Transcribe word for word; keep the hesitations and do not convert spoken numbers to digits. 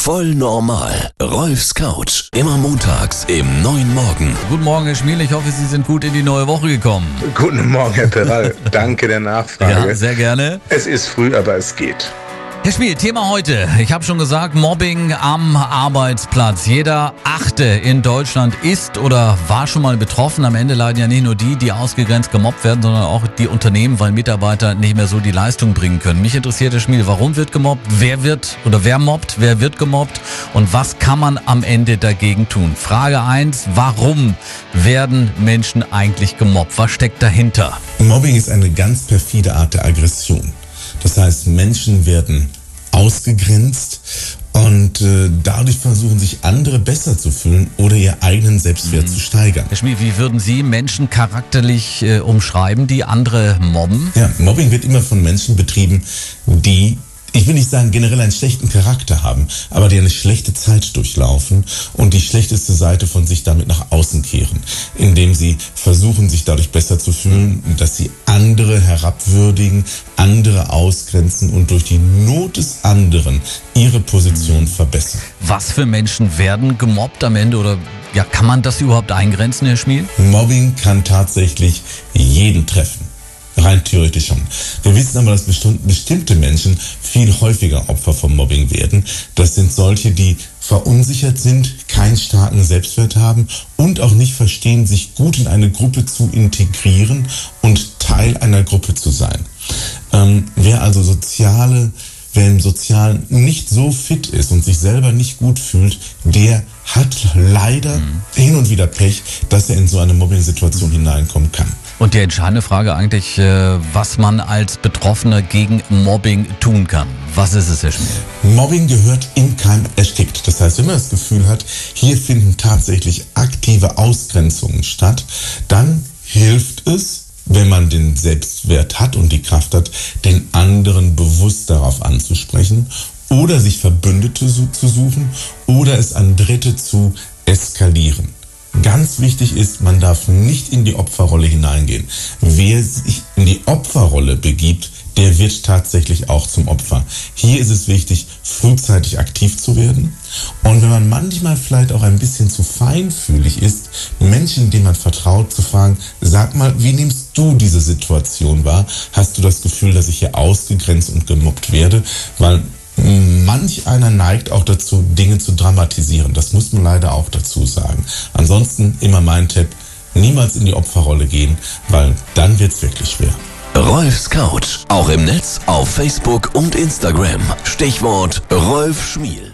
Voll normal. Rolfs Couch. Immer montags im neuen Morgen. Guten Morgen, Herr Schmiel. Ich hoffe, Sie sind gut in die neue Woche gekommen. Guten Morgen, Herr Peral. Danke der Nachfrage. Ja, sehr gerne. Es ist früh, aber es geht. Herr Schmiel, Thema heute. Ich habe schon gesagt, Mobbing am Arbeitsplatz. Jeder Achte in Deutschland ist oder war schon mal betroffen. Am Ende leiden ja nicht nur die, die ausgegrenzt gemobbt werden, sondern auch die Unternehmen, weil Mitarbeiter nicht mehr so die Leistung bringen können. Mich interessiert, Herr Schmiel, warum wird gemobbt? Wer wird oder wer mobbt? Wer wird gemobbt? Und was kann man am Ende dagegen tun? Frage eins, warum werden Menschen eigentlich gemobbt? Was steckt dahinter? Mobbing ist eine ganz perfide Art der Aggression. Das heißt, Menschen werden ausgegrenzt und äh, dadurch versuchen sich andere besser zu fühlen oder ihren eigenen Selbstwert mhm. zu steigern. Herr Schmiel, wie würden Sie Menschen charakterlich äh, umschreiben, die andere mobben? Ja, Mobbing wird immer von Menschen betrieben, die, ich will nicht sagen generell einen schlechten Charakter haben, aber die eine schlechte Zeit durchlaufen und die schlechteste Seite von sich damit nach außen kehren, indem sie versuchen, sich dadurch besser zu fühlen, dass sie andere herabwürdigen, andere ausgrenzen und durch die Not des anderen ihre Position verbessern. Was für Menschen werden gemobbt am Ende oder ja, kann man das überhaupt eingrenzen, Herr Schmiel? Mobbing kann tatsächlich jeden treffen. Rein theoretisch schon. Wir wissen aber, dass bestimmte Menschen viel häufiger Opfer von Mobbing werden. Das sind solche, die verunsichert sind, keinen starken Selbstwert haben und auch nicht verstehen, sich gut in eine Gruppe zu integrieren und Teil einer Gruppe zu sein. Ähm, wer also soziale, wer im Sozialen nicht so fit ist und sich selber nicht gut fühlt, der hat leider mhm. hin und wieder Pech, dass er in so eine Mobbing-Situation hineinkommen kann. Und die entscheidende Frage eigentlich, was man als Betroffener gegen Mobbing tun kann. Was ist es, Herr Schmiel? Mobbing gehört im Keim erstickt. Das heißt, wenn man das Gefühl hat, hier finden tatsächlich aktive Ausgrenzungen statt, dann hilft es, wenn man den Selbstwert hat und die Kraft hat, den anderen bewusst darauf anzusprechen oder sich Verbündete zu suchen oder es an Dritte zu eskalieren. Ganz wichtig ist, man darf nicht in die Opferrolle hineingehen. Wer sich in die Opferrolle begibt, der wird tatsächlich auch zum Opfer. Hier ist es wichtig, frühzeitig aktiv zu werden. Und wenn man manchmal vielleicht auch ein bisschen zu feinfühlig ist, Menschen, denen man vertraut, zu fragen, sag mal, wie nimmst du diese Situation wahr? Hast du das Gefühl, dass ich hier ausgegrenzt und gemobbt werde? Weil manch einer neigt auch dazu, Dinge zu dramatisieren. Das muss man leider auch dazu sagen. Ansonsten immer mein Tipp, niemals in die Opferrolle gehen, weil dann wird's wirklich schwer. Rolfs Couch. Auch im Netz, auf Facebook und Instagram. Stichwort Rolf Schmiel.